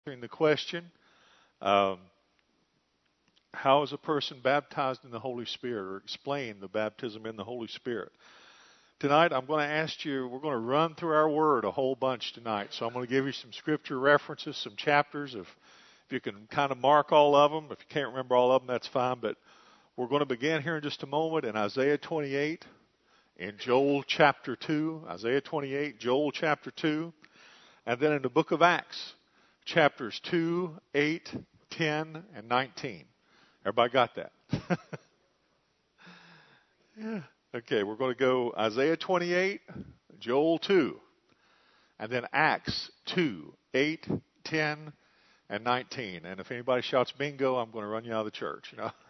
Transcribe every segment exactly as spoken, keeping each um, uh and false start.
answering the question, um, how is a person baptized in the Holy Spirit, or explain the baptism in the Holy Spirit? Tonight, I'm going to ask you, we're going to run through our word a whole bunch tonight. So I'm going to give you some scripture references, some chapters. If, if you can kind of mark all of them. If you can't remember all of them, that's fine. But we're going to begin here in just a moment in Isaiah twenty-eight, in Joel chapter two, Isaiah twenty-eight, Joel chapter two, and then in the book of Acts, chapters two, eight, ten, and nineteen. Everybody got that? Yeah. Okay, we're going to go Isaiah twenty-eight, Joel two, and then Acts two, eight, ten, and nineteen. And if anybody shouts bingo, I'm going to run you out of the church. You know.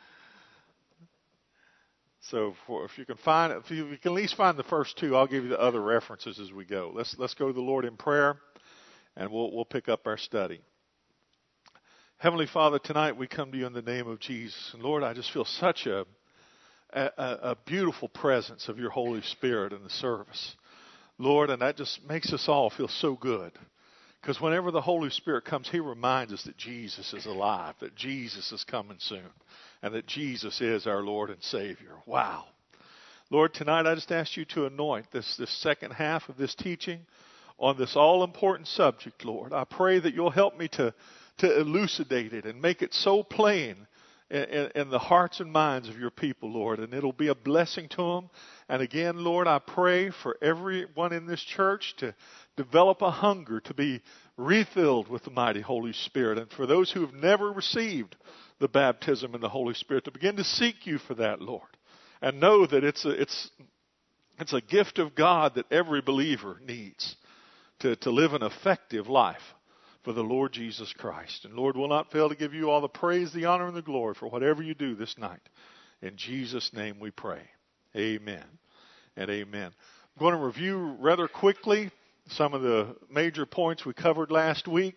So for, if you can find, if you, if you can at least find the first two, I'll give you the other references as we go. Let's let's go to the Lord in prayer, and we'll we'll pick up our study. Heavenly Father, tonight we come to you in the name of Jesus, and Lord, I just feel such a A, a beautiful presence of your Holy Spirit in the service. Lord, and that just makes us all feel so good. Because whenever the Holy Spirit comes, He reminds us that Jesus is alive, that Jesus is coming soon, and that Jesus is our Lord and Savior. Wow. Lord, tonight I just ask you to anoint this, this second half of this teaching on this all-important subject, Lord. I pray that you'll help me to, to elucidate it and make it so plain In, in the hearts and minds of your people, Lord, and it'll be a blessing to them. And again, Lord, I pray for everyone in this church to develop a hunger to be refilled with the mighty Holy Spirit, and for those who have never received the baptism in the Holy Spirit to begin to seek you for that, Lord, and know that it's a, it's, it's a gift of God that every believer needs to, to live an effective life for the Lord Jesus Christ. And Lord, we'll not fail to give you all the praise, the honor, and the glory for whatever you do this night. In Jesus' name we pray. Amen and amen. I'm going to review rather quickly some of the major points we covered last week.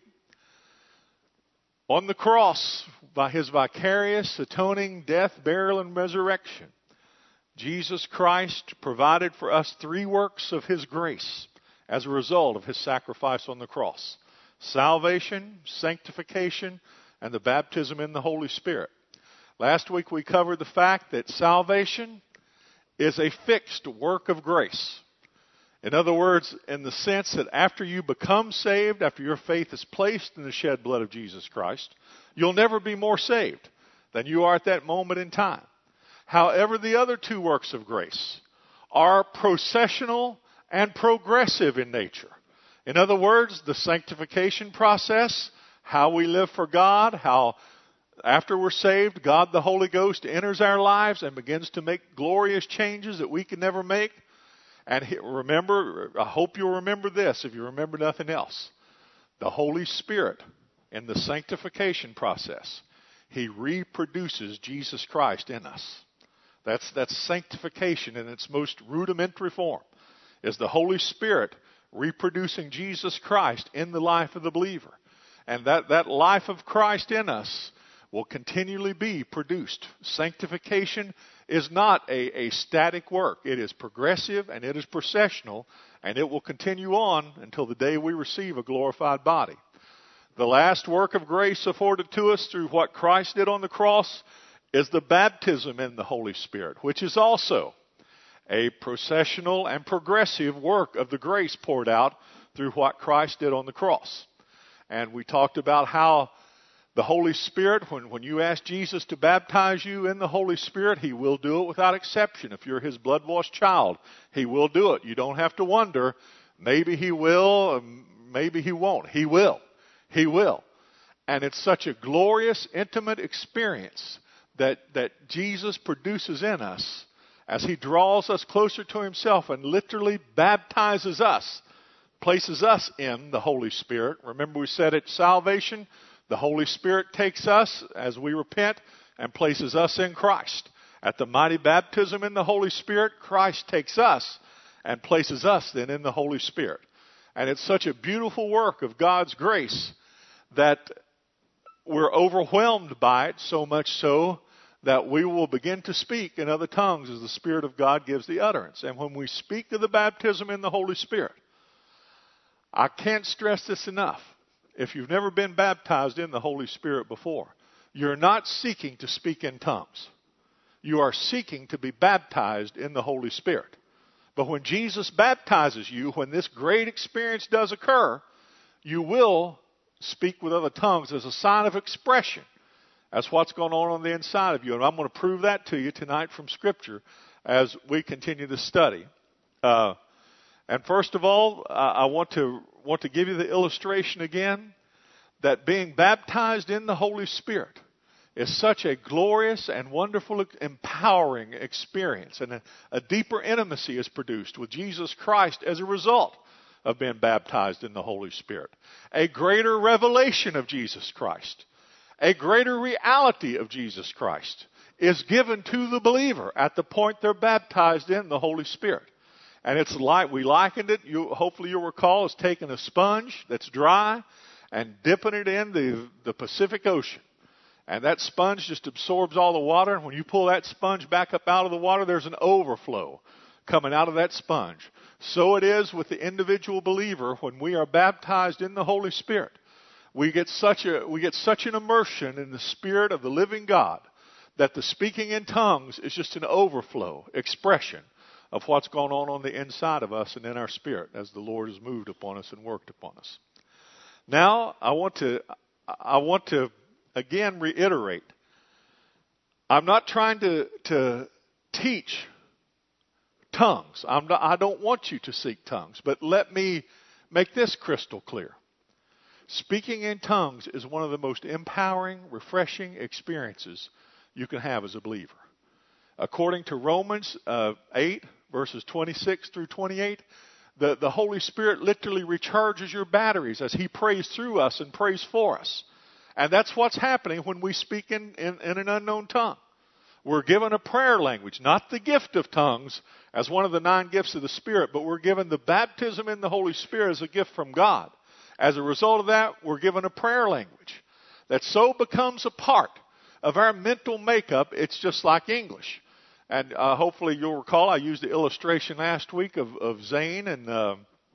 On the cross, by his vicarious, atoning death, burial, and resurrection, Jesus Christ provided for us three works of his grace as a result of his sacrifice on the cross: salvation, sanctification, and the baptism in the Holy Spirit. Last week we covered the fact that salvation is a fixed work of grace. In other words, in the sense that after you become saved, after your faith is placed in the shed blood of Jesus Christ, you'll never be more saved than you are at that moment in time. However, the other two works of grace are processional and progressive in nature. In other words, the sanctification process, how we live for God, how after we're saved, God the Holy Ghost enters our lives and begins to make glorious changes that we can never make. And remember, I hope you'll remember this if you remember nothing else. The Holy Spirit, in the sanctification process, He reproduces Jesus Christ in us. That's, that's sanctification in its most rudimentary form, is the Holy Spirit reproducing Jesus Christ in the life of the believer. And that, that life of Christ in us will continually be produced. Sanctification is not a, a static work. It is progressive and it is processional, and it will continue on until the day we receive a glorified body. The last work of grace afforded to us through what Christ did on the cross is the baptism in the Holy Spirit, which is also a processional and progressive work of the grace poured out through what Christ did on the cross. And we talked about how the Holy Spirit, when, when you ask Jesus to baptize you in the Holy Spirit, He will do it without exception. If you're His blood-washed child, He will do it. You don't have to wonder, maybe He will, maybe He won't. He will. He will. And it's such a glorious, intimate experience that, that Jesus produces in us as He draws us closer to Himself and literally baptizes us, places us in the Holy Spirit. Remember we said at salvation, the Holy Spirit takes us as we repent and places us in Christ. At the mighty baptism in the Holy Spirit, Christ takes us and places us then in the Holy Spirit. And it's such a beautiful work of God's grace that we're overwhelmed by it, so much so that we will begin to speak in other tongues as the Spirit of God gives the utterance. And when we speak of the baptism in the Holy Spirit, I can't stress this enough. if you've never been baptized in the Holy Spirit before, you're not seeking to speak in tongues. You are seeking to be baptized in the Holy Spirit. But when Jesus baptizes you, when this great experience does occur, you will speak with other tongues as a sign of expression. That's what's going on on the inside of you. And I'm going to prove that to you tonight from Scripture as we continue to study. Uh, and first of all, I want to want to give you the illustration again that being baptized in the Holy Spirit is such a glorious and wonderful, empowering experience. And a, a deeper intimacy is produced with Jesus Christ as a result of being baptized in the Holy Spirit. A greater revelation of Jesus Christ, a greater reality of Jesus Christ is given to the believer at the point they're baptized in the Holy Spirit. And it's like, we likened it, you, hopefully you'll recall, as taking a sponge that's dry and dipping it in the, the Pacific Ocean. And that sponge just absorbs all the water. And when you pull that sponge back up out of the water, there's an overflow coming out of that sponge. So it is with the individual believer when we are baptized in the Holy Spirit. We get such a we get such an immersion in the Spirit of the living God that the speaking in tongues is just an overflow expression of what's going on on the inside of us and in our spirit as the Lord has moved upon us and worked upon us. Now, I want to I want to again reiterate. I'm not trying to to teach tongues. I'm not, I don't want you to seek tongues, but let me make this crystal clear. Speaking in tongues is one of the most empowering, refreshing experiences you can have as a believer. According to Romans uh, eight, verses twenty-six through twenty-eight, the, the Holy Spirit literally recharges your batteries as He prays through us and prays for us. And that's what's happening when we speak in, in, in an unknown tongue. We're given a prayer language, not the gift of tongues as one of the nine gifts of the Spirit, but we're given the baptism in the Holy Spirit as a gift from God. As a result of that, we're given a prayer language that so becomes a part of our mental makeup, it's just like English. And uh, hopefully you'll recall I used the illustration last week of, of Zane and uh,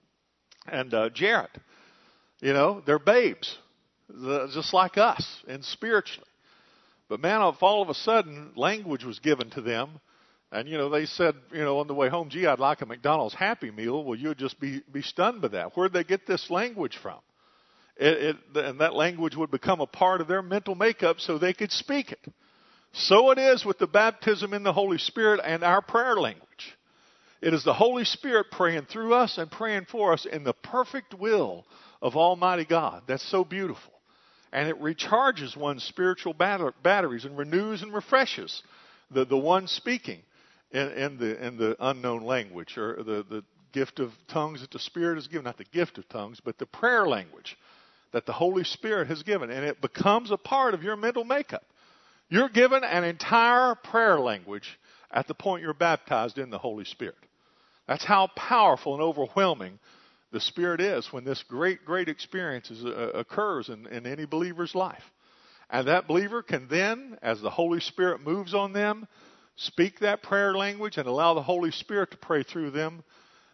and uh, Jarrett. You know, they're babes, just like us, and spiritually. But man, if all of a sudden language was given to them, and you know they said, you know, on the way home, gee, I'd like a McDonald's Happy Meal. Well, you'd just be be stunned by that. Where'd they get this language from? It, it, and that language would become a part of their mental makeup so they could speak it. So it is with the baptism in the Holy Spirit and our prayer language. It is the Holy Spirit praying through us and praying for us in the perfect will of Almighty God. That's so beautiful. And it recharges one's spiritual batter- batteries and renews and refreshes the, the one speaking in, in, the, in the unknown language, or the, the gift of tongues that the Spirit has given. Not the gift of tongues, but the prayer language that the Holy Spirit has given. And it becomes a part of your mental makeup. You're given an entire prayer language at the point you're baptized in the Holy Spirit. That's how powerful and overwhelming the Spirit is when this great, great experience is, uh, occurs in, in any believer's life. And that believer can then, as the Holy Spirit moves on them, speak that prayer language and allow the Holy Spirit to pray through them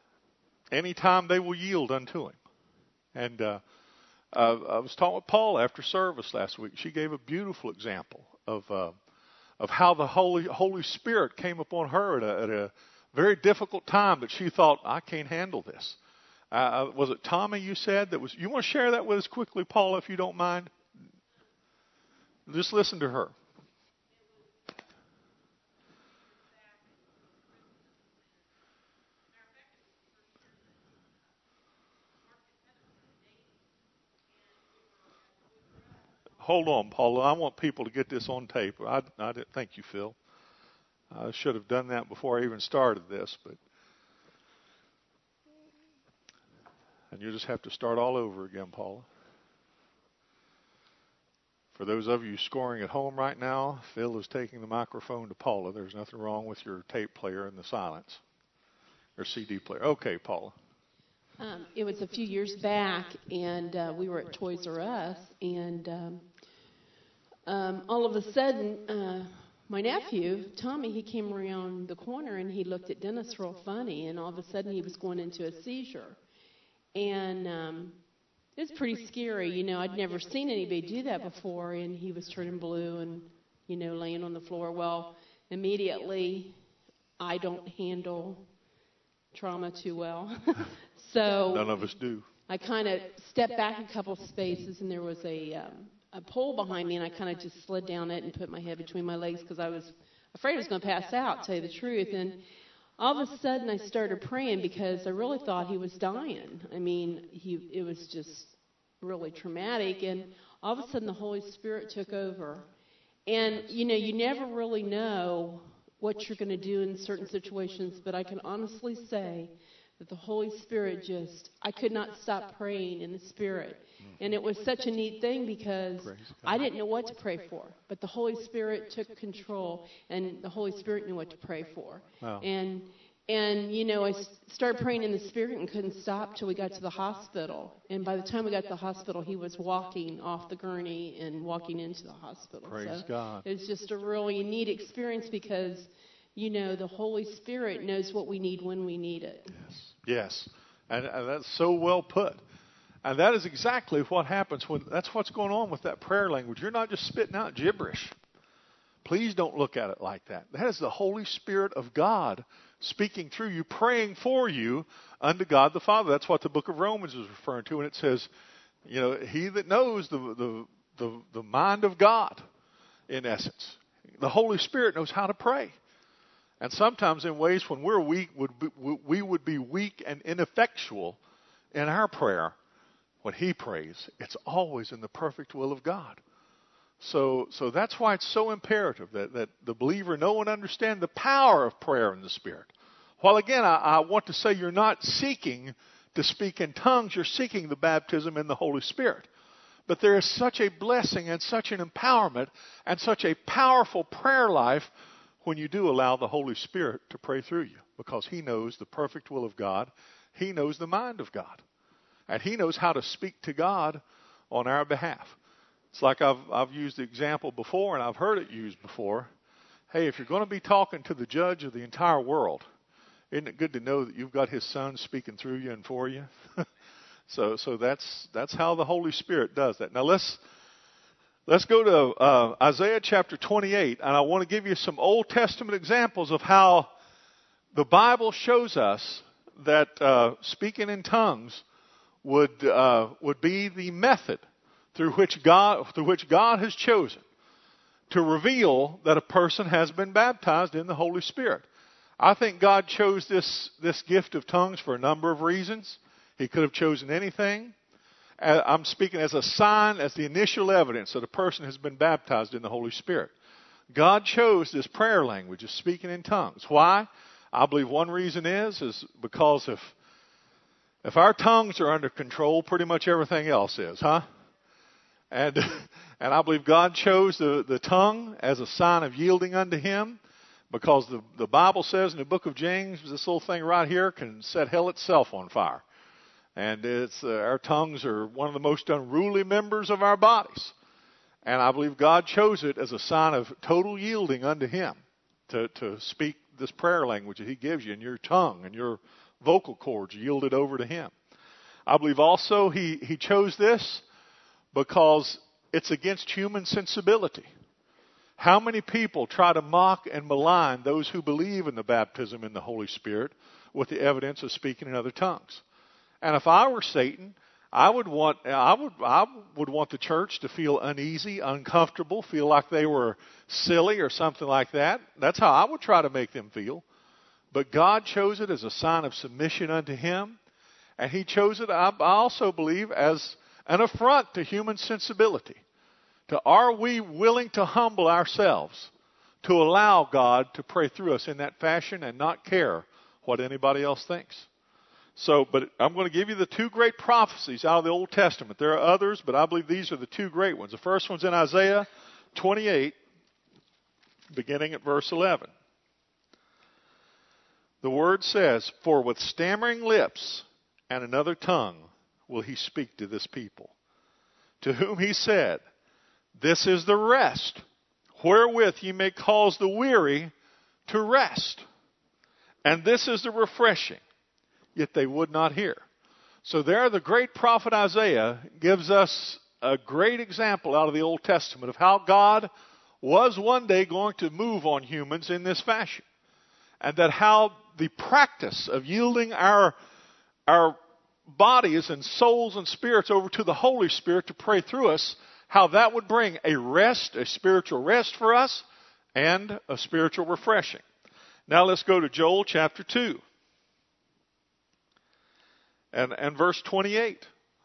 anytime they will yield unto Him. And uh, uh, I was talking with Paula after service last week. She gave a beautiful example of uh, of how the Holy Holy Spirit came upon her at a, at a very difficult time that she thought, I can't handle this. Uh, was it Tommy you said that was? You want to share that with us quickly, Paula, if you don't mind? Just listen to her. Hold on, Paula. I want people to get this on tape. I, I didn't thank you, Phil. I should have done that before I even started this, but and you just have to start all over again, Paula. For those of you scoring at home right now, Phil is taking the microphone to Paula. There's nothing wrong with your tape player and the silence or C D player. Okay, Paula. Um, it was a few years back, and uh, we were at Toys R Us, and um, um, all of a sudden, uh, my nephew, Tommy, he came around the corner, and he looked at Dennis real funny, and all of a sudden he was going into a seizure. And um, it was pretty scary. You know, I'd never seen anybody do that before, and he was turning blue and, you know, laying on the floor. Well, immediately, I don't handle trauma too well. So none of us do. I kind of stepped back a couple spaces, and there was a um, a pole behind me, and I kind of just slid down it and put my head between my legs because I was afraid I was going to pass out, to tell you the truth. And all of a sudden, I started praying because I really thought he was dying. I mean, he it was just really traumatic, and all of a sudden, the Holy Spirit took over. And, you know, you never really know what you're going to do in certain situations, but I can honestly say that the Holy Spirit just, I could not stop praying in the Spirit. And it was such a neat thing because I didn't know what to pray for, but the Holy Spirit took control, and the Holy Spirit knew what to pray for. Wow. And, and you know, I started praying in the Spirit and couldn't stop till we got to the hospital. And by the time we got to the hospital, he was walking off the gurney and walking into the hospital. Praise so God. It was just a really neat experience because, you know, the Holy Spirit knows what we need when we need it. Yes. Yes. And, and that's so well put. And that is exactly what happens when, that's what's going on with that prayer language. You're not just spitting out gibberish. Please don't look at it like that. That is the Holy Spirit of God speaking through you, praying for you unto God the Father. That's what the book of Romans is referring to. And it says, you know, he that knows the, the, the, the mind of God, in essence. The Holy Spirit knows how to pray. And sometimes in ways when we're weak, would be, we would be weak and ineffectual in our prayer. When he prays, it's always in the perfect will of God. So so that's why it's so imperative that, that the believer know and understand the power of prayer in the Spirit. While again, I, I want to say you're not seeking to speak in tongues, you're seeking the baptism in the Holy Spirit. But there is such a blessing and such an empowerment and such a powerful prayer life when you do allow the Holy Spirit to pray through you, because he knows the perfect will of God. He knows the mind of God. And he knows how to speak to God on our behalf. It's like I've, I've used the example before, and I've heard it used before. Hey, if you're going to be talking to the judge of the entire world, isn't it good to know that you've got his Son speaking through you and for you? so so that's that's how the Holy Spirit does that. Now let's let's go to uh, Isaiah chapter twenty-eight, and I want to give you some Old Testament examples of how the Bible shows us that uh, speaking in tongues would uh, would be the method through which God through which God has chosen to reveal that a person has been baptized in the Holy Spirit. I think God chose this this gift of tongues for a number of reasons. He could have chosen anything. I'm speaking as a sign, as the initial evidence that a person has been baptized in the Holy Spirit. God chose this prayer language of speaking in tongues. Why? I believe one reason is is because if If our tongues are under control, pretty much everything else is, huh? And and I believe God chose the, the tongue as a sign of yielding unto him, because the, the Bible says in the book of James, this little thing right here can set hell itself on fire. And it's uh, our tongues are one of the most unruly members of our bodies. And I believe God chose it as a sign of total yielding unto him to, to speak this prayer language that he gives you in your tongue and your vocal cords yielded over to him. I believe also he, he chose this because it's against human sensibility. How many people try to mock and malign those who believe in the baptism in the Holy Spirit with the evidence of speaking in other tongues? And if I were Satan, I would want I would I would want the church to feel uneasy, uncomfortable, feel like they were silly or something like that. That's how I would try to make them feel. But God chose it as a sign of submission unto him. And he chose it, I also believe, as an affront to human sensibility. To are we willing to humble ourselves to allow God to pray through us in that fashion and not care what anybody else thinks? So, but I'm going to give you the two great prophecies out of the Old Testament. There are others, but I believe these are the two great ones. The first one's in Isaiah twenty-eight, beginning at verse eleven. The word says, "For with stammering lips and another tongue will he speak to this people, to whom he said, This is the rest, wherewith ye may cause the weary to rest. And this is the refreshing. Yet they would not hear." So there the great prophet Isaiah gives us a great example out of the Old Testament of how God was one day going to move on humans in this fashion. And that how the practice of yielding our, our bodies and souls and spirits over to the Holy Spirit to pray through us, how that would bring a rest, a spiritual rest for us, and a spiritual refreshing. Now let's go to Joel chapter two. And, and verse twenty-eight.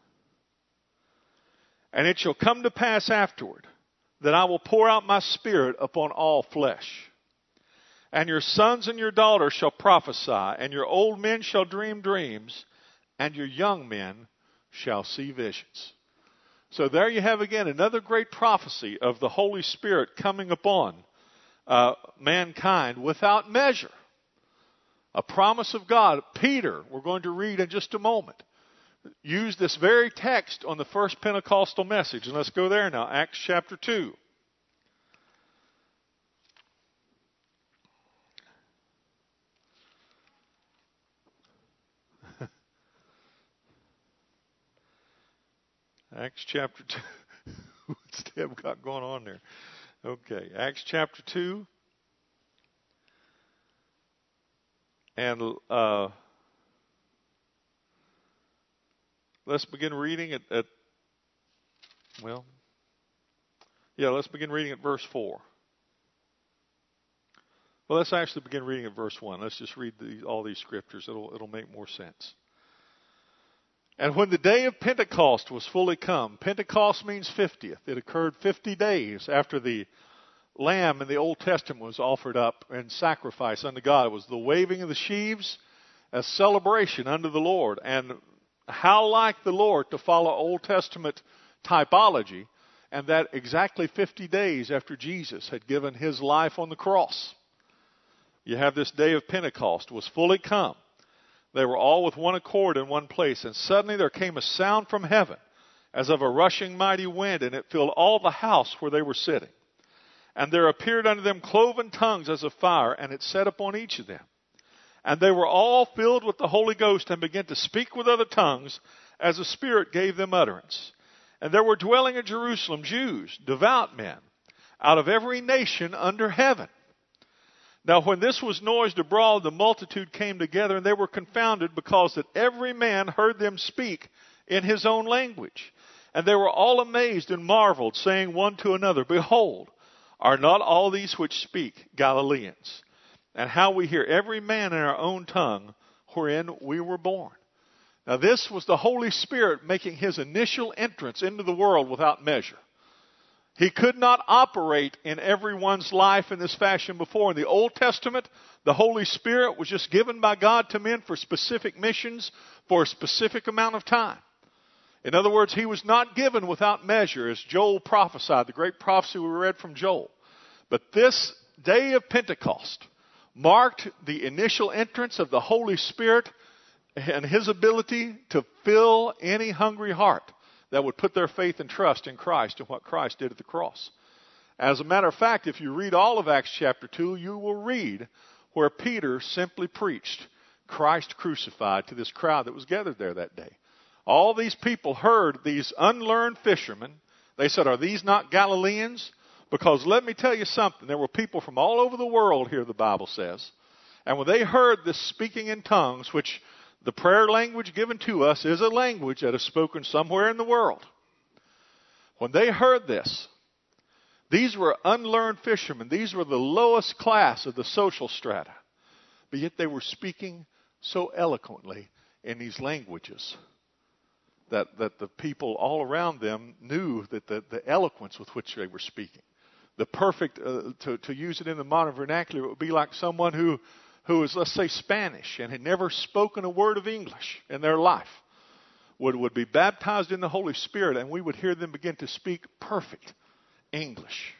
And it shall come to pass afterward that I will pour out my Spirit upon all flesh. And your sons and your daughters shall prophesy, and your old men shall dream dreams, and your young men shall see visions. So there you have again another great prophecy of the Holy Spirit coming upon uh, mankind without measure. A promise of God. Peter, we're going to read in just a moment, used this very text on the first Pentecostal message. And let's go there now. Acts chapter two. Acts chapter two. What's Deb got going on there? Okay. Acts chapter two. And uh, let's begin reading at, at, well, yeah, let's begin reading at verse four. Well, let's actually begin reading at verse one. Let's just read the, all these scriptures. It'll, it'll make more sense. And when the day of Pentecost was fully come, Pentecost means fiftieth. It occurred fifty days after the lamb in the Old Testament was offered up in sacrifice unto God. It was the waving of the sheaves as celebration unto the Lord. And how like the Lord to follow Old Testament typology, and that exactly fifty days after Jesus had given his life on the cross. You have this day of Pentecost was fully come. They were all with one accord in one place, and suddenly there came a sound from heaven as of a rushing mighty wind, and it filled all the house where they were sitting. And there appeared unto them cloven tongues as of fire, and it sat upon each of them. And they were all filled with the Holy Ghost, and began to speak with other tongues, as the Spirit gave them utterance. And there were dwelling in Jerusalem Jews, devout men, out of every nation under heaven. Now when this was noised abroad, the multitude came together, and they were confounded, because that every man heard them speak in his own language. And they were all amazed and marveled, saying one to another, Behold, are not all these which speak Galileans? And how we hear every man in our own tongue wherein we were born. Now this was the Holy Spirit making his initial entrance into the world without measure. He could not operate in everyone's life in this fashion before. In the Old Testament, the Holy Spirit was just given by God to men for specific missions for a specific amount of time. In other words, he was not given without measure, as Joel prophesied, the great prophecy we read from Joel. But this day of Pentecost marked the initial entrance of the Holy Spirit and his ability to fill any hungry heart that would put their faith and trust in Christ and what Christ did at the cross. As a matter of fact, if you read all of Acts chapter two, you will read where Peter simply preached Christ crucified to this crowd that was gathered there that day. All these people heard these unlearned fishermen. They said, are these not Galileans? Because let me tell you something. There were people from all over the world here, the Bible says. And when they heard this speaking in tongues, which the prayer language given to us is a language that is spoken somewhere in the world. When they heard this, these were unlearned fishermen. These were the lowest class of the social strata. But yet they were speaking so eloquently in these languages that, that the people all around them knew that the, the eloquence with which they were speaking. The perfect, uh, to, to use it in the modern vernacular, it would be like someone who, who is, let's say, Spanish and had never spoken a word of English in their life, would, would be baptized in the Holy Spirit, and we would hear them begin to speak perfect English.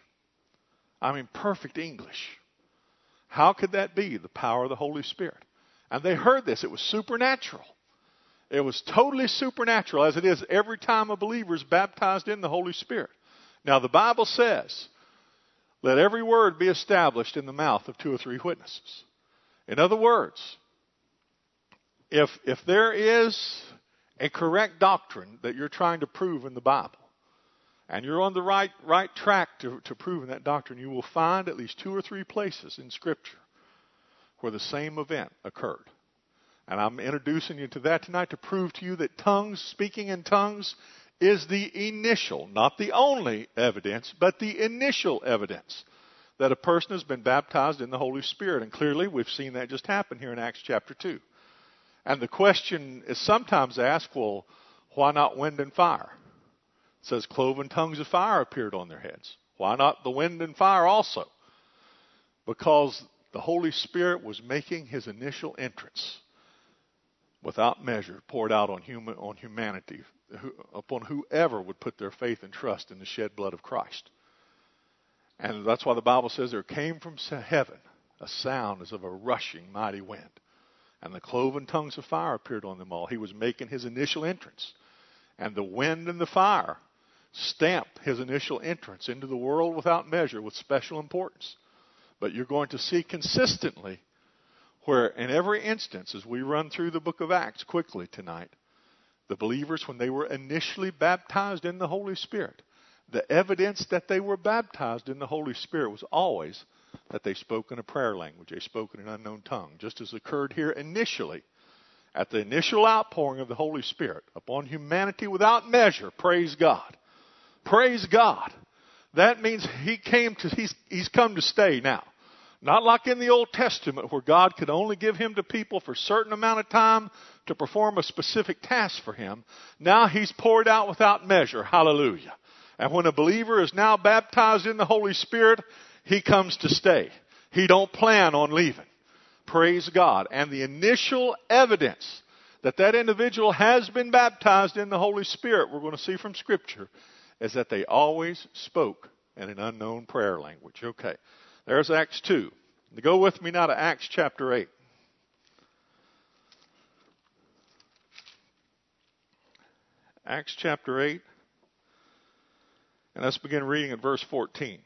I mean, perfect English. How could that be? The power of the Holy Spirit. And they heard this. It was supernatural. It was totally supernatural, as it is every time a believer is baptized in the Holy Spirit. Now, the Bible says, let every word be established in the mouth of two or three witnesses. In other words, if, if there is a correct doctrine that you're trying to prove in the Bible, and you're on the right right track to, to proving that doctrine, you will find at least two or three places in Scripture where the same event occurred. And I'm introducing you to that tonight to prove to you that tongues, speaking in tongues, is the initial, not the only evidence, but the initial evidence that a person has been baptized in the Holy Spirit. And clearly we've seen that just happen here in Acts chapter two. And the question is sometimes asked, well, why not wind and fire? It says cloven tongues of fire appeared on their heads. Why not the wind and fire also? Because the Holy Spirit was making his initial entrance without measure, poured out on human on humanity, who, upon whoever would put their faith and trust in the shed blood of Christ. And that's why the Bible says there came from heaven a sound as of a rushing mighty wind. And the cloven tongues of fire appeared on them all. He was making his initial entrance. And the wind and the fire stamped his initial entrance into the world without measure with special importance. But you're going to see consistently where in every instance, as we run through the book of Acts quickly tonight, the believers, when they were initially baptized in the Holy Spirit, the evidence that they were baptized in the Holy Spirit was always that they spoke in a prayer language. They spoke in an unknown tongue, just as occurred here initially at the initial outpouring of the Holy Spirit upon humanity without measure. Praise God. Praise God. That means he came to, he's, he's come to stay now. Not like in the Old Testament where God could only give him to people for a certain amount of time to perform a specific task for him. Now he's poured out without measure. Hallelujah. And when a believer is now baptized in the Holy Spirit, he comes to stay. He don't plan on leaving. Praise God. And the initial evidence that that individual has been baptized in the Holy Spirit, we're going to see from Scripture, is that they always spoke in an unknown prayer language. Okay, there's Acts two. Go with me now to Acts chapter eight. Acts chapter eight. And let's begin reading at verse fourteen.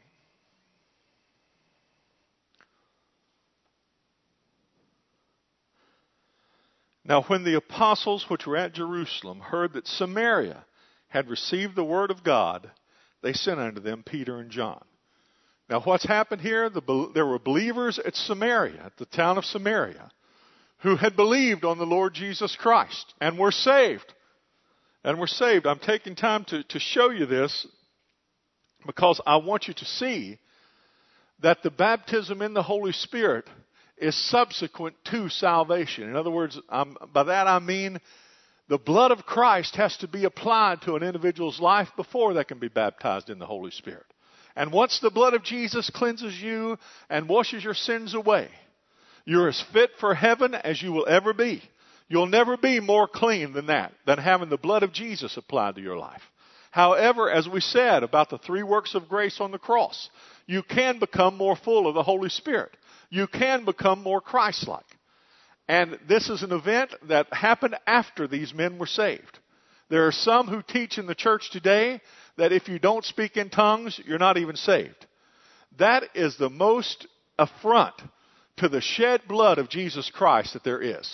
Now when the apostles which were at Jerusalem heard that Samaria had received the word of God, they sent unto them Peter and John. Now what's happened here? The, there were believers at Samaria, at the town of Samaria, who had believed on the Lord Jesus Christ and were saved. And were saved. I'm taking time to, to show you this because I want you to see that the baptism in the Holy Spirit is subsequent to salvation. In other words, I'm, by that I mean the blood of Christ has to be applied to an individual's life before they can be baptized in the Holy Spirit. And once the blood of Jesus cleanses you and washes your sins away, you're as fit for heaven as you will ever be. You'll never be more clean than that, than having the blood of Jesus applied to your life. However, as we said about the three works of grace on the cross, you can become more full of the Holy Spirit. You can become more Christ-like. And this is an event that happened after these men were saved. There are some who teach in the church today that if you don't speak in tongues, you're not even saved. That is the most affront to the shed blood of Jesus Christ that there is.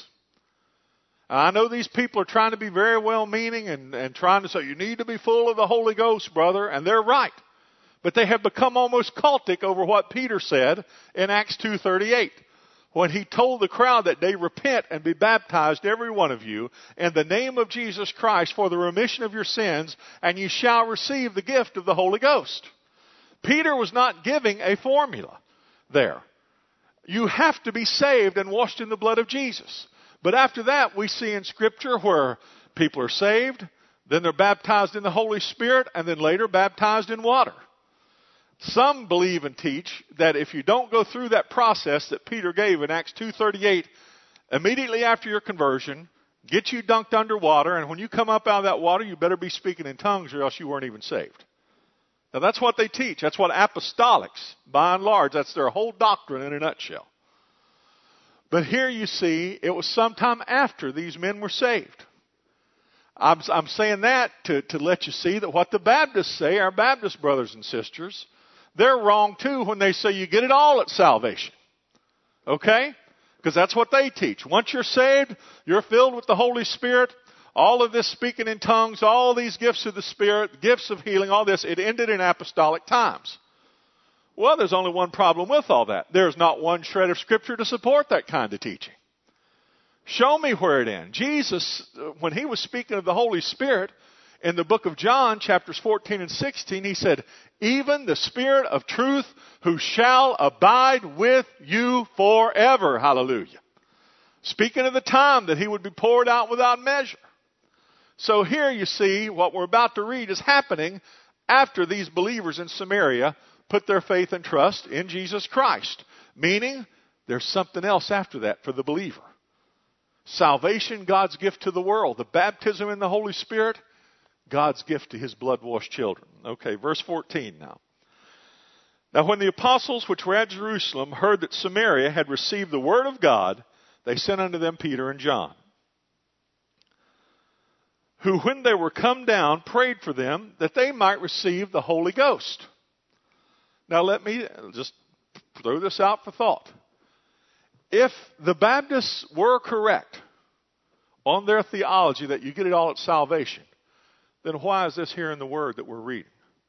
I know these people are trying to be very well-meaning and, and trying to say, you need to be full of the Holy Ghost, brother, and they're right. But they have become almost cultic over what Peter said in Acts two thirty-eight. When he told the crowd that they repent and be baptized, every one of you, in the name of Jesus Christ for the remission of your sins, and you shall receive the gift of the Holy Ghost. Peter was not giving a formula there. You have to be saved and washed in the blood of Jesus. But after that, we see in Scripture where people are saved, then they're baptized in the Holy Spirit, and then later baptized in water. Some believe and teach that if you don't go through that process that Peter gave in Acts two thirty-eight, immediately after your conversion, get you dunked underwater, and when you come up out of that water, you better be speaking in tongues or else you weren't even saved. Now that's what they teach. That's what apostolics, by and large, that's their whole doctrine in a nutshell. But here you see, it was sometime after these men were saved. I'm, I'm saying that to, to let you see that what the Baptists say, our Baptist brothers and sisters, they're wrong too when they say you get it all at salvation. Okay? Because that's what they teach. Once you're saved, you're filled with the Holy Spirit. all of this speaking in tongues, all these gifts of the Spirit, gifts of healing, all this, it ended in apostolic times. Well, there's only one problem with all that. There's not one shred of Scripture to support that kind of teaching. Show me where it ends. Jesus, when he was speaking of the Holy Spirit, in the book of John, chapters fourteen and sixteen, he said, even the Spirit of truth who shall abide with you forever. Hallelujah. Speaking of the time that he would be poured out without measure. So here you see what we're about to read is happening after these believers in Samaria put their faith and trust in Jesus Christ. Meaning, there's something else after that for the believer. Salvation, God's gift to the world. The baptism in the Holy Spirit, God's gift to his blood-washed children. Okay, verse fourteen now. Now when the apostles which were at Jerusalem heard that Samaria had received the word of God, they sent unto them Peter and John, who when they were come down prayed for them that they might receive the Holy Ghost. Now let me just throw this out for thought. If the Baptists were correct on their theology that you get it all at salvation, then why is this here in the Word that we're reading?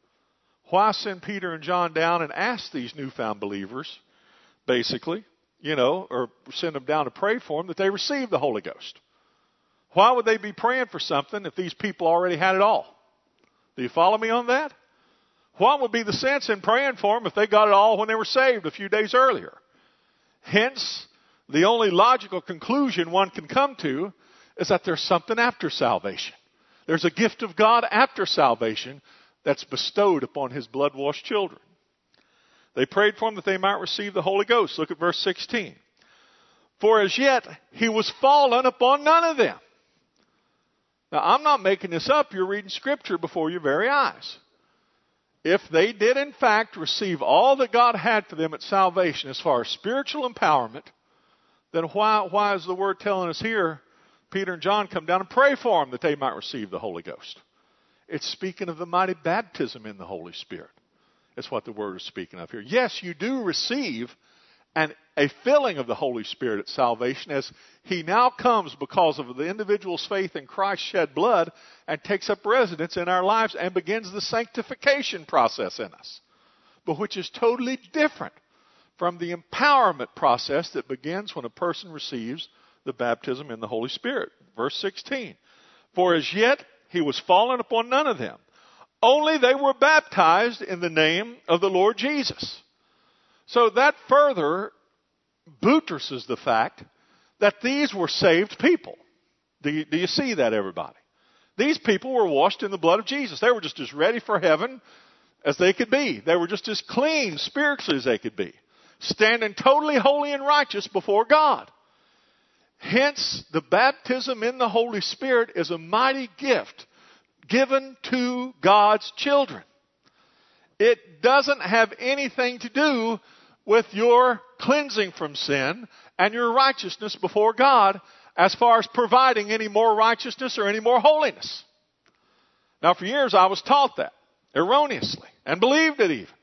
Why send Peter and John down and ask these newfound believers, basically, you know, or send them down to pray for them that they receive the Holy Ghost? Why would they be praying for something if these people already had it all? Do you follow me on that? What would be the sense in praying for them if they got it all when they were saved a few days earlier? Hence, the only logical conclusion one can come to is that there's something after salvation. There's a gift of God after salvation that's bestowed upon his blood-washed children. They prayed for them that they might receive the Holy Ghost. Look at verse sixteen. For as yet he was fallen upon none of them. Now, I'm not making this up. You're reading Scripture before your very eyes. If they did, in fact, receive all that God had for them at salvation as far as spiritual empowerment, then why, why is the Word telling us here, Peter and John come down and pray for them that they might receive the Holy Ghost? It's speaking of the mighty baptism in the Holy Spirit. That's what the Word is speaking of here. Yes, you do receive an, a filling of the Holy Spirit at salvation as he now comes because of the individual's faith in Christ's shed blood and takes up residence in our lives and begins the sanctification process in us, but which is totally different from the empowerment process that begins when a person receives the baptism in the Holy Spirit. Verse sixteen. For as yet he was fallen upon none of them. Only they were baptized in the name of the Lord Jesus. So that further buttresses the fact that these were saved people. Do you, do you see that, everybody? These people were washed in the blood of Jesus. They were just as ready for heaven as they could be. They were just as clean spiritually as they could be, standing totally holy and righteous before God. Hence, the baptism in the Holy Spirit is a mighty gift given to God's children. It doesn't have anything to do with your cleansing from sin and your righteousness before God as far as providing any more righteousness or any more holiness. Now, for years I was taught that erroneously and believed it even.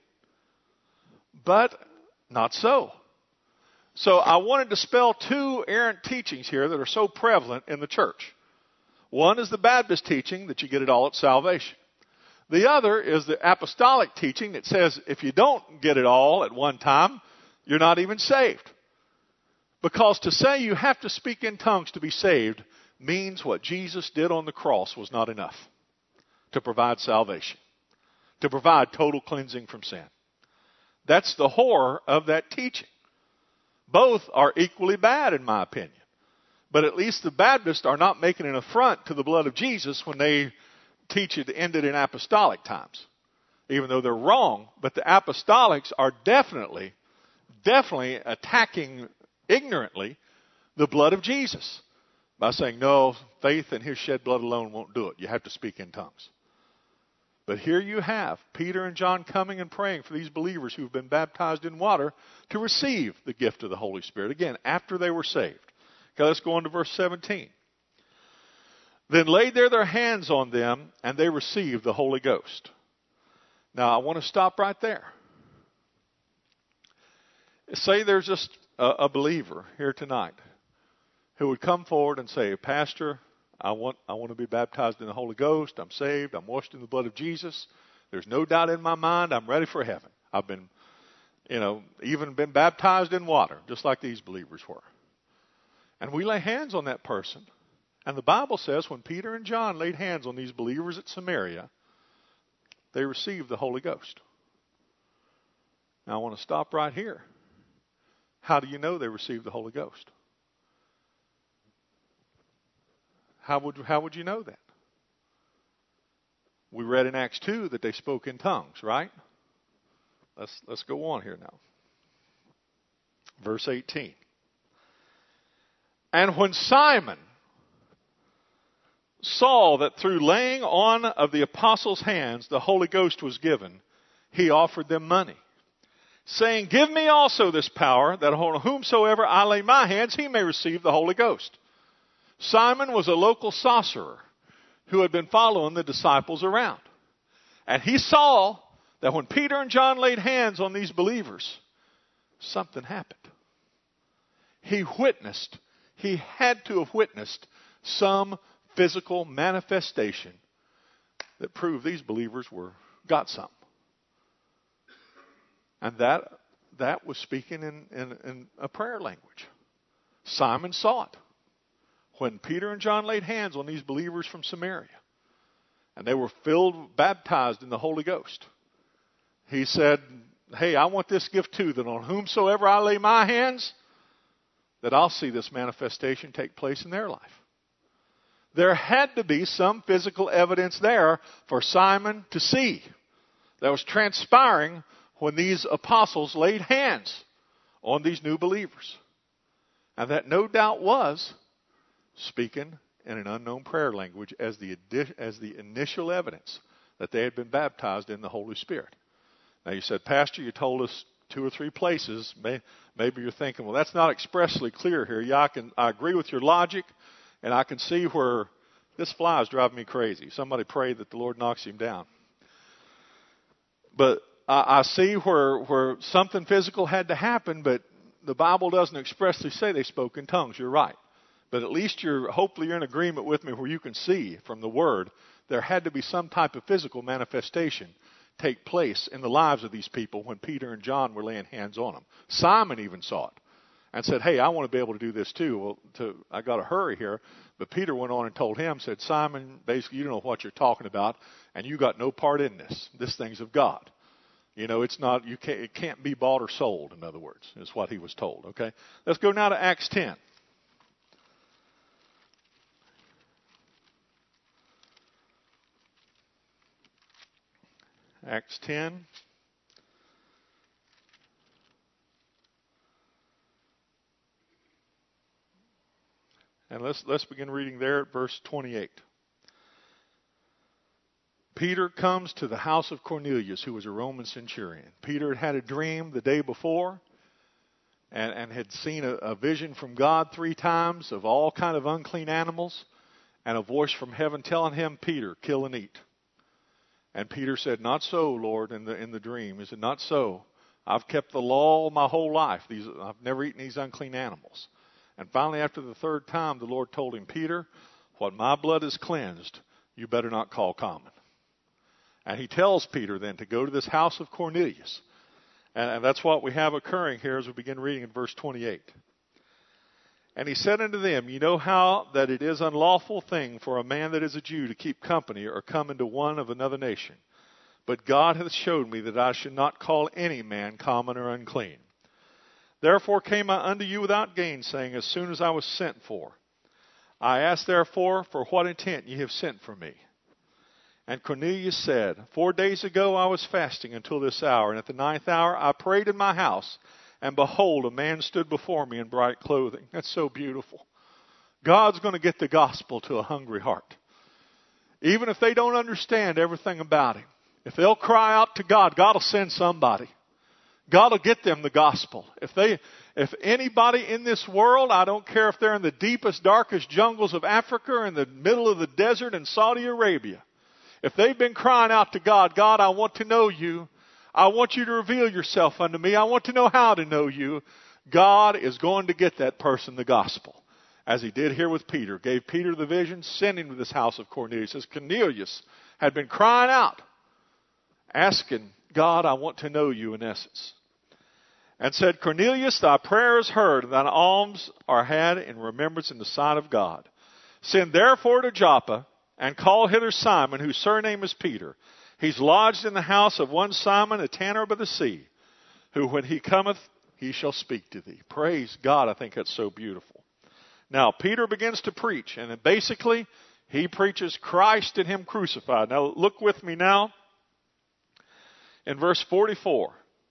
But not so. So I want to dispel two errant teachings here that are so prevalent in the church. One is the Baptist teaching that you get it all at salvation. The other is the apostolic teaching that says if you don't get it all at one time, you're not even saved. Because to say you have to speak in tongues to be saved means what Jesus did on the cross was not enough to provide salvation, to provide total cleansing from sin. That's the horror of that teaching. Both are equally bad in my opinion. But at least the Baptists are not making an affront to the blood of Jesus when they teach it ended in apostolic times. Even though they're wrong, but the apostolics are definitely, definitely attacking ignorantly the blood of Jesus by saying, no, faith in his shed blood alone won't do it. You have to speak in tongues. But here you have Peter and John coming and praying for these believers who've been baptized in water to receive the gift of the Holy Spirit. Again, after they were saved. Okay, let's go on to verse seventeen. Then laid there their hands on them, and they received the Holy Ghost. Now, I want to stop right there. Say there's just a, a believer here tonight who would come forward and say, Pastor, I want, I want to be baptized in the Holy Ghost. I'm saved. I'm washed in the blood of Jesus. There's no doubt in my mind. I'm ready for heaven. I've been, you know, even been baptized in water, just like these believers were. And we lay hands on that person. And the Bible says when Peter and John laid hands on these believers at Samaria, they received the Holy Ghost. Now I want to stop right here. How do you know they received the Holy Ghost? How would, how would you know that? We read in Acts two that they spoke in tongues, right? Let's, let's go on here now. Verse eighteen. And when Simon saw that through laying on of the apostles' hands the Holy Ghost was given, he offered them money, saying, give me also this power, that on whomsoever I lay my hands, he may receive the Holy Ghost. Simon was a local sorcerer who had been following the disciples around. And he saw that when Peter and John laid hands on these believers, something happened. He witnessed, he had to have witnessed some physical manifestation that proved these believers were got something. And that that was speaking in, in, in a prayer language. Simon saw it when Peter and John laid hands on these believers from Samaria. And they were filled, baptized in the Holy Ghost. He said, hey, I want this gift too, that on whomsoever I lay my hands, that I'll see this manifestation take place in their life. There had to be some physical evidence there for Simon to see that was transpiring when these apostles laid hands on these new believers. And that no doubt was speaking in an unknown prayer language as the, as the initial evidence that they had been baptized in the Holy Spirit. Now you said, Pastor, you told us two or three places. Maybe you're thinking, well, that's not expressly clear here. Yeah, I can, I agree with your logic, and I can see where this fly is driving me crazy. Somebody pray that the Lord knocks him down. But I, I see where, where something physical had to happen, but the Bible doesn't expressly say they spoke in tongues. You're right. But at least you're, hopefully you're in agreement with me where you can see from the Word there had to be some type of physical manifestation take place in the lives of these people when Peter and John were laying hands on them. Simon even saw it and said, hey, I want to be able to do this too. Well, to, I got to hurry here. But Peter went on and told him, said, Simon, basically you don't know what you're talking about, and you got no part in this. This thing's of God. You know, it's not, you can't, it can't be bought or sold, in other words, is what he was told. Okay? Let's go now to Acts ten. Acts ten. And let's let's begin reading there at verse twenty-eight. Peter comes to the house of Cornelius, who was a Roman centurion. Peter had had a dream the day before and, and had seen a, a vision from God three times of all kind of unclean animals and a voice from heaven telling him, Peter, kill and eat. And Peter said, not so, Lord, in the in the dream. He said, not so. I've kept the law my whole life. These, I've never eaten these unclean animals. And finally, after the third time, the Lord told him, Peter, what my blood has cleansed, you better not call common. And he tells Peter then to go to this house of Cornelius. And, and that's what we have occurring here as we begin reading in verse twenty-eight. And he said unto them, you know how that it is unlawful thing for a man that is a Jew to keep company or come into one of another nation. But God hath showed me that I should not call any man common or unclean. Therefore came I unto you without gainsaying, as soon as I was sent for. I asked therefore, for what intent ye have sent for me? And Cornelius said, Four days ago I was fasting until this hour, and at the ninth hour I prayed in my house, and behold, a man stood before me in bright clothing. That's so beautiful. God's going to get the gospel to a hungry heart. Even if they don't understand everything about Him. If they'll cry out to God, God will send somebody. God will get them the gospel. If they, if anybody in this world, I don't care if they're in the deepest, darkest jungles of Africa or in the middle of the desert in Saudi Arabia, if they've been crying out to God, God, I want to know you. I want you to reveal yourself unto me. I want to know how to know you. God is going to get that person the gospel. as he did here with Peter, gave Peter the vision, sent him to this house of Cornelius. As Cornelius had been crying out, asking God, I want to know you, in essence. And said, Cornelius, thy prayer is heard, and thine alms are had in remembrance in the sight of God. Send therefore to Joppa, and call hither Simon, whose surname is Peter. He's lodged in the house of one Simon, a tanner by the sea, who when he cometh, he shall speak to thee. Praise God. I think that's so beautiful. Now, Peter begins to preach, and basically, he preaches Christ and him crucified. Now, look with me now in verse forty-four.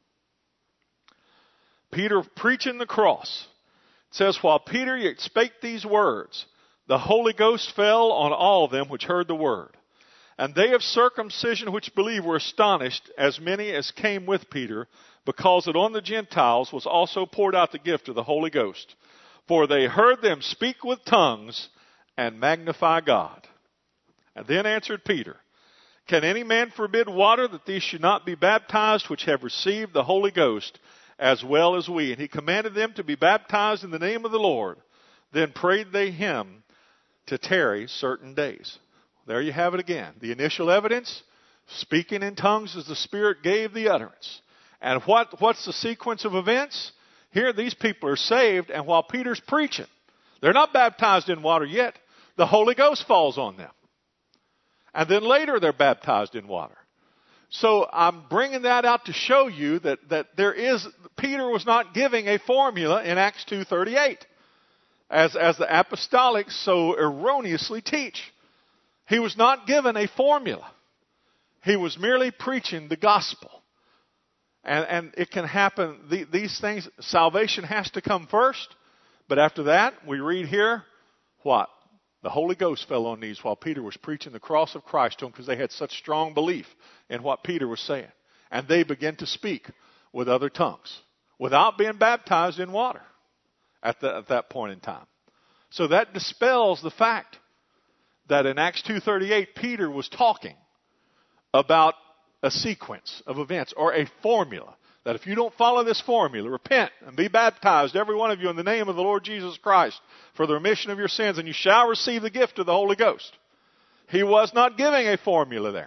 Peter preaching the cross. It says, while Peter yet spake these words, the Holy Ghost fell on all them which heard the word. And they of circumcision which believed were astonished, as many as came with Peter, because that on the Gentiles was also poured out the gift of the Holy Ghost. For they heard them speak with tongues and magnify God. And then answered Peter, can any man forbid water that these should not be baptized which have received the Holy Ghost as well as we? And he commanded them to be baptized in the name of the Lord. Then prayed they him to tarry certain days. There you have it again. The initial evidence, speaking in tongues as the Spirit gave the utterance. And what, what's the sequence of events? Here these people are saved, and while Peter's preaching, they're not baptized in water yet. The Holy Ghost falls on them. And then later they're baptized in water. So I'm bringing that out to show you that, that there is, Peter was not giving a formula in Acts two thirty-eight, as, as the apostolics so erroneously teach. He was not given a formula. He was merely preaching the gospel. And, and it can happen, the, these things, salvation has to come first. But after that, we read here, what? The Holy Ghost fell on these while Peter was preaching the cross of Christ to them, because they had such strong belief in what Peter was saying. And they began to speak with other tongues without being baptized in water at, the, at that point in time. So that dispels the fact that in Acts two thirty-eight, Peter was talking about a sequence of events or a formula. That if you don't follow this formula, repent and be baptized, every one of you, in the name of the Lord Jesus Christ for the remission of your sins, and you shall receive the gift of the Holy Ghost. He was not giving a formula there.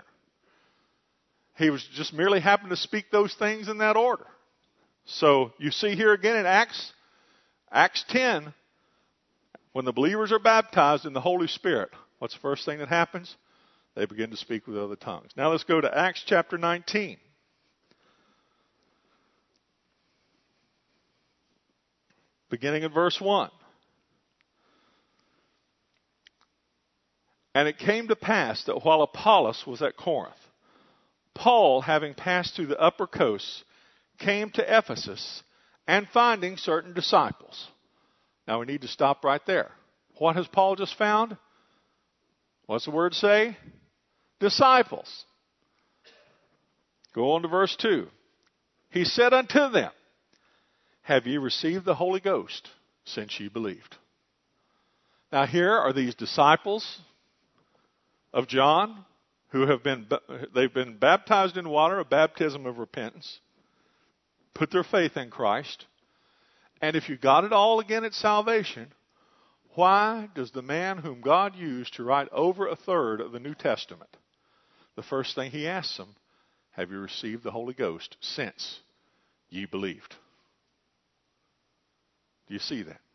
He was just merely happened to speak those things in that order. So you see here again in Acts, Acts ten, when the believers are baptized in the Holy Spirit, what's the first thing that happens? They begin to speak with other tongues. Now let's go to Acts chapter nineteen. Beginning at verse one. And it came to pass that while Apollos was at Corinth, Paul, having passed through the upper coasts, came to Ephesus, and finding certain disciples. Now we need to stop right there. What has Paul just found? What's the word say? Disciples. Go on to verse two. He said unto them, have ye received the Holy Ghost since ye believed? Now here are these disciples of John who have been, they've been baptized in water, a baptism of repentance, put their faith in Christ. And if you got it all again at salvation, why does the man whom God used to write over a third of the New Testament, the first thing he asks them, have you received the Holy Ghost since ye believed? Do you see that?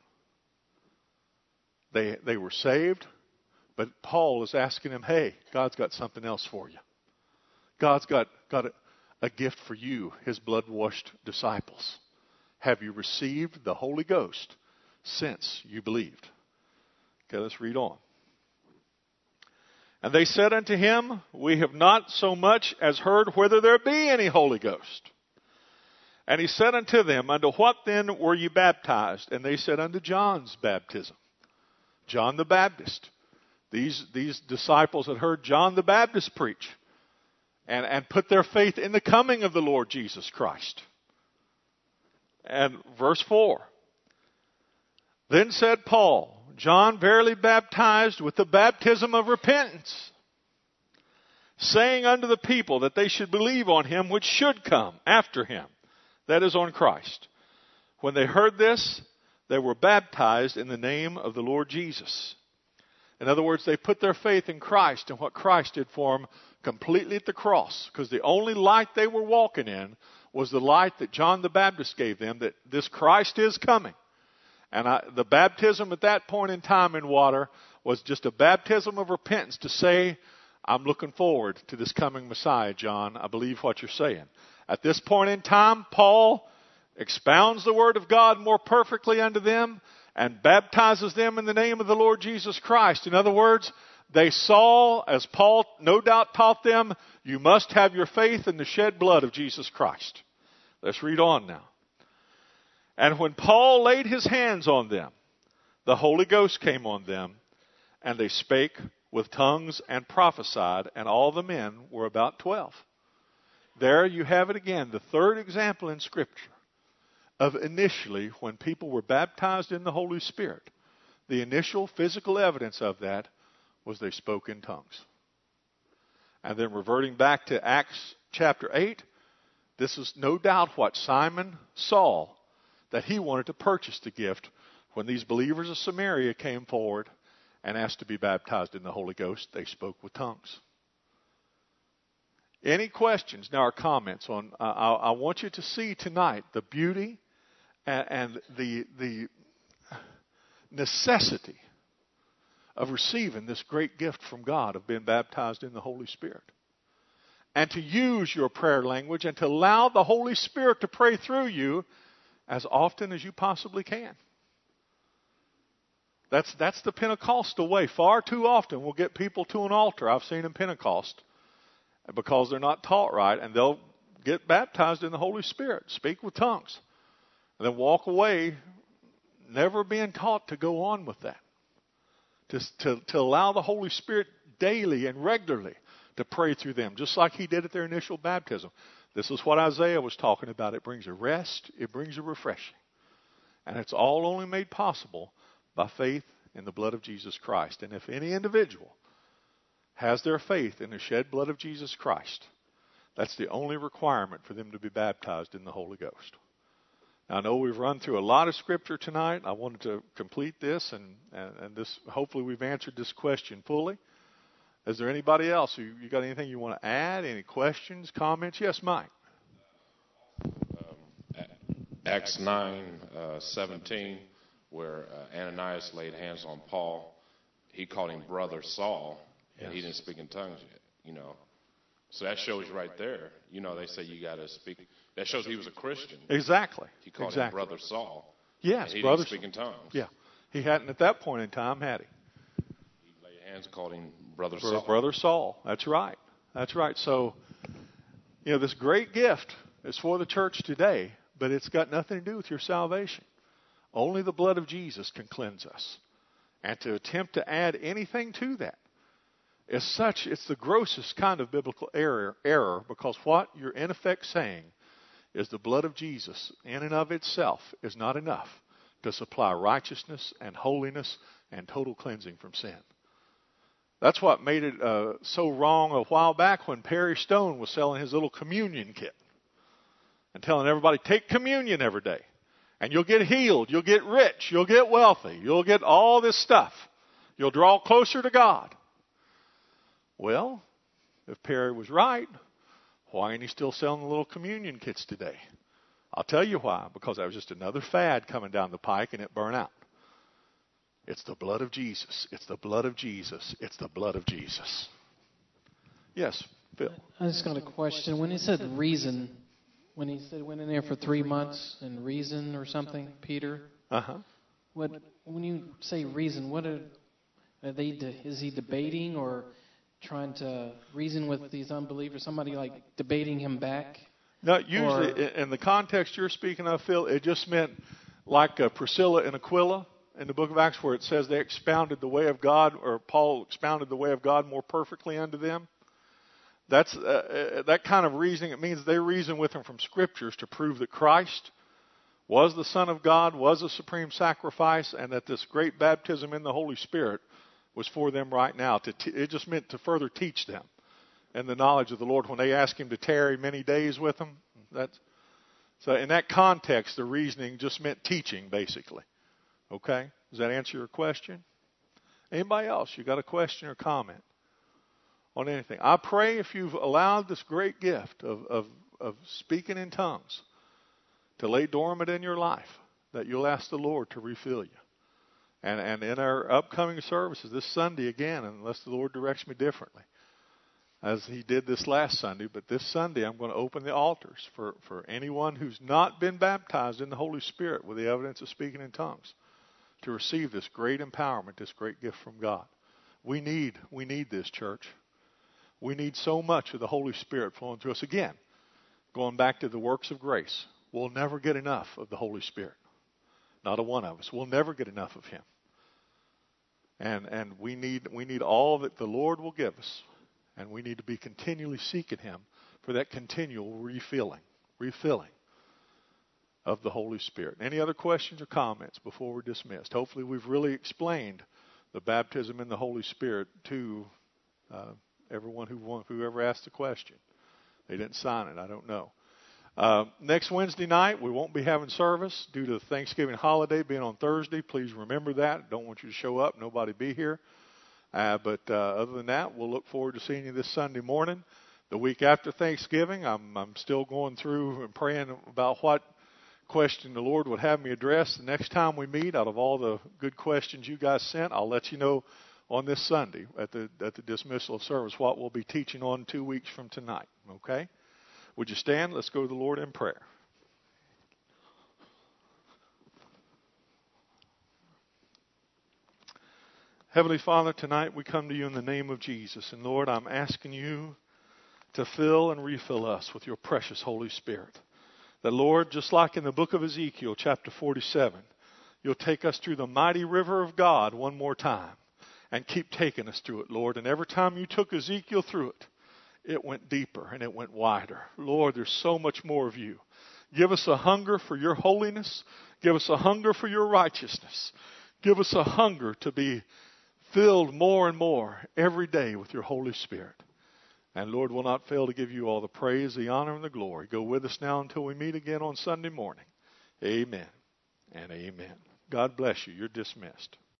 They they were saved, but Paul is asking them, hey, God's got something else for you. God's got, got a, a gift for you, his blood-washed disciples. Have you received the Holy Ghost since you believed? Okay, let's read on. And they said unto him, we have not so much as heard whether there be any Holy Ghost. And he said unto them, unto what then were ye baptized? And they said, unto John's baptism. John the Baptist. These, these disciples had heard John the Baptist preach and, and put their faith in the coming of the Lord Jesus Christ. And verse four. Then said Paul, John verily baptized with the baptism of repentance, saying unto the people that they should believe on him which should come after him, that is, on Christ. When they heard this, they were baptized in the name of the Lord Jesus. In other words, they put their faith in Christ and what Christ did for them completely at the cross, because the only light they were walking in was the light that John the Baptist gave them, that this Christ is coming. And I, the baptism at that point in time in water was just a baptism of repentance to say, I'm looking forward to this coming Messiah, John. I believe what you're saying. At this point in time, Paul expounds the Word of God more perfectly unto them and baptizes them in the name of the Lord Jesus Christ. In other words, they saw, as Paul no doubt taught them, you must have your faith in the shed blood of Jesus Christ. Let's read on now. And when Paul laid his hands on them, the Holy Ghost came on them, and they spake with tongues and prophesied, and all the men were about twelve. There you have it again, the third example in Scripture of initially when people were baptized in the Holy Spirit. The initial physical evidence of that was they spoke in tongues. And then reverting back to Acts chapter eight, this is no doubt what Simon saw, that he wanted to purchase the gift when these believers of Samaria came forward and asked to be baptized in the Holy Ghost. They spoke with tongues. Any questions now or comments on, uh, I, I want you to see tonight the beauty and, and the, the necessity of receiving this great gift from God of being baptized in the Holy Spirit. And to use your prayer language and to allow the Holy Spirit to pray through you as often as you possibly can. That's, that's the Pentecostal way. Far too often we'll get people to an altar, I've seen in Pentecost, because they're not taught right, and they'll get baptized in the Holy Spirit, speak with tongues, and then walk away never being taught to go on with that. To, to, to allow the Holy Spirit daily and regularly to pray through them, just like he did at their initial baptism. This is what Isaiah was talking about. It brings a rest. It brings a refreshing. And it's all only made possible by faith in the blood of Jesus Christ. And if any individual has their faith in the shed blood of Jesus Christ, that's the only requirement for them to be baptized in the Holy Ghost. Now, I know we've run through a lot of Scripture tonight. I wanted to complete this, and, and, and this. Hopefully we've answered this question fully. Is there anybody else? You, you got anything you want to add? Any questions, comments? Yes, Mike. Um, Acts nine uh, seventeen, where uh, Ananias laid hands on Paul, he called him brother Saul, and yes. He didn't speak in tongues yet. You know, so that shows you right there. You know, they say you got to speak. That shows he was a Christian. Exactly. He called exactly. him brother Saul. Yes, and he brother. didn't speak in tongues. Yeah, he hadn't at that point in time, had he? He laid hands, called him brother Br- Saul. Brother Saul. That's right. That's right. So, you know, this great gift is for the church today, but it's got nothing to do with your salvation. Only the blood of Jesus can cleanse us. And to attempt to add anything to that is such, it's the grossest kind of biblical error, error because what you're in effect saying is the blood of Jesus in and of itself is not enough to supply righteousness and holiness and total cleansing from sin. That's what made it uh, so wrong a while back when Perry Stone was selling his little communion kit and telling everybody, take communion every day. And you'll get healed. You'll get rich. You'll get wealthy. You'll get all this stuff. You'll draw closer to God. Well, if Perry was right, why ain't he still selling the little communion kits today? I'll tell you why. Because that was just another fad coming down the pike and it burned out. It's the blood of Jesus. It's the blood of Jesus. It's the blood of Jesus. Yes, Phil. I just got a question. When he said reason, when he said went in there for three months and reason or something, Peter. Uh huh. What when you say reason, what are, are they? De, is he debating or trying to reason with these unbelievers? Somebody like debating him back? No, usually or, in the context you're speaking of, Phil, it just meant like uh, Priscilla and Aquila in the book of Acts, where it says they expounded the way of God, or Paul expounded the way of God more perfectly unto them. That's uh, that kind of reasoning. It means they reason with him from Scriptures to prove that Christ was the Son of God, was a supreme sacrifice, and that this great baptism in the Holy Spirit was for them right now. To t- it just meant to further teach them in the knowledge of the Lord when they asked him to tarry many days with them. That's, so in that context, the reasoning just meant teaching, basically. Okay? Does that answer your question? Anybody else? You got a question or comment on anything? I pray if you've allowed this great gift of, of, of speaking in tongues to lay dormant in your life, that you'll ask the Lord to refill you. And, and in our upcoming services, this Sunday again, unless the Lord directs me differently, as he did this last Sunday, but this Sunday I'm going to open the altars for, for anyone who's not been baptized in the Holy Spirit with the evidence of speaking in tongues to receive this great empowerment, this great gift from God. We need, we need this, church. We need so much of the Holy Spirit flowing through us. Again, going back to the works of grace, we'll never get enough of the Holy Spirit. Not a one of us. We'll never get enough of him. And and we need we need all that the Lord will give us. And we need to be continually seeking him for that continual refilling, refilling of the Holy Spirit. Any other questions or comments before we're dismissed? Hopefully we've really explained the baptism in the Holy Spirit to uh, everyone who want, whoever asked the question. They didn't sign it. I don't know. Uh, next Wednesday night, we won't be having service due to the Thanksgiving holiday being on Thursday. Please remember that. Don't want you to show up. Nobody be here. Uh, but uh, other than that, we'll look forward to seeing you this Sunday morning. The week after Thanksgiving, I'm, I'm still going through and praying about what question the Lord would have me address the next time we meet. Out of all the good questions you guys sent, I'll let you know on this Sunday at the at the dismissal of service what we'll be teaching on two weeks from tonight. Okay? Would you stand? Let's go to the Lord in prayer. Heavenly Father, tonight we come to you in the name of Jesus. And Lord, I'm asking you to fill and refill us with your precious Holy Spirit. That, Lord, just like in the book of Ezekiel, chapter forty-seven, you'll take us through the mighty river of God one more time and keep taking us through it, Lord. And every time you took Ezekiel through it, it went deeper and it went wider. Lord, there's so much more of you. Give us a hunger for your holiness. Give us a hunger for your righteousness. Give us a hunger to be filled more and more every day with your Holy Spirit. And Lord, we'll not fail to give you all the praise, the honor, and the glory. Go with us now until we meet again on Sunday morning. Amen and amen. God bless you. You're dismissed.